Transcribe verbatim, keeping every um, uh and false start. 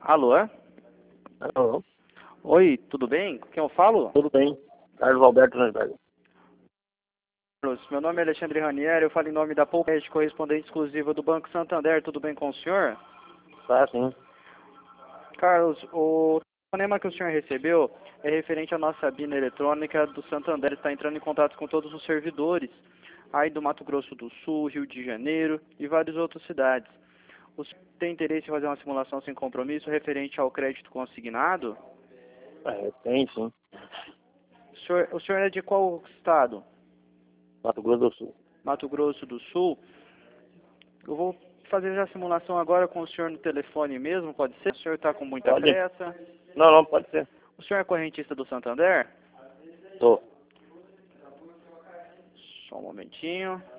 Alô? Alô? Oi, tudo bem? Com quem eu falo? Tudo bem. Carlos Alberto Randberg. Carlos, meu nome é Alexandre Ranieri, eu falo em nome da Poupest, correspondente exclusiva do Banco Santander. Tudo bem com o senhor? Tá, sim. Carlos, o telefonema que o senhor recebeu é referente à nossa bina eletrônica do Santander. Está entrando em contato com todos os servidores aí do Mato Grosso do Sul, Rio de Janeiro e várias outras cidades. O senhor tem interesse em fazer uma simulação sem compromisso referente ao crédito consignado? É, tem, sim. O senhor, o senhor é de qual estado? Mato Grosso do Sul. Mato Grosso do Sul. Eu vou fazer a simulação agora com o senhor no telefone mesmo, pode ser? O senhor está com muita Pode? pressa? Não, não, pode ser. O senhor é correntista do Santander? Tô. Só um momentinho.